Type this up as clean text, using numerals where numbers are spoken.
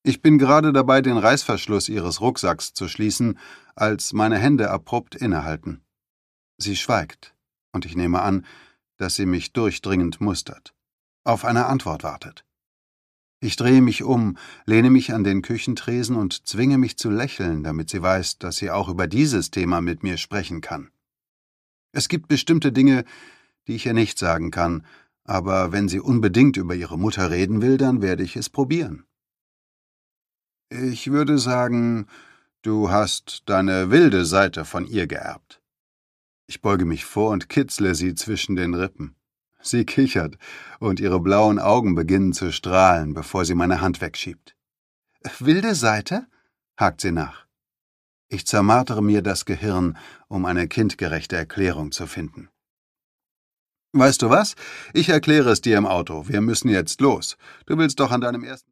Ich bin gerade dabei, den Reißverschluss Ihres Rucksacks zu schließen, als meine Hände abrupt innehalten. Sie schweigt, und ich nehme an, dass sie mich durchdringend mustert, auf eine Antwort wartet. Ich drehe mich um, lehne mich an den Küchentresen und zwinge mich zu lächeln, damit sie weiß, dass sie auch über dieses Thema mit mir sprechen kann. Es gibt bestimmte Dinge, die ich ihr nicht sagen kann, aber wenn sie unbedingt über ihre Mutter reden will, dann werde ich es probieren. Ich würde sagen, du hast deine wilde Seite von ihr geerbt. Ich beuge mich vor und kitzle sie zwischen den Rippen. Sie kichert, und ihre blauen Augen beginnen zu strahlen, bevor sie meine Hand wegschiebt. »Wilde Seite?« hakt sie nach. Ich zermartere mir das Gehirn, um eine kindgerechte Erklärung zu finden. »Weißt du was? Ich erkläre es dir im Auto. Wir müssen jetzt los. Du willst doch an deinem ersten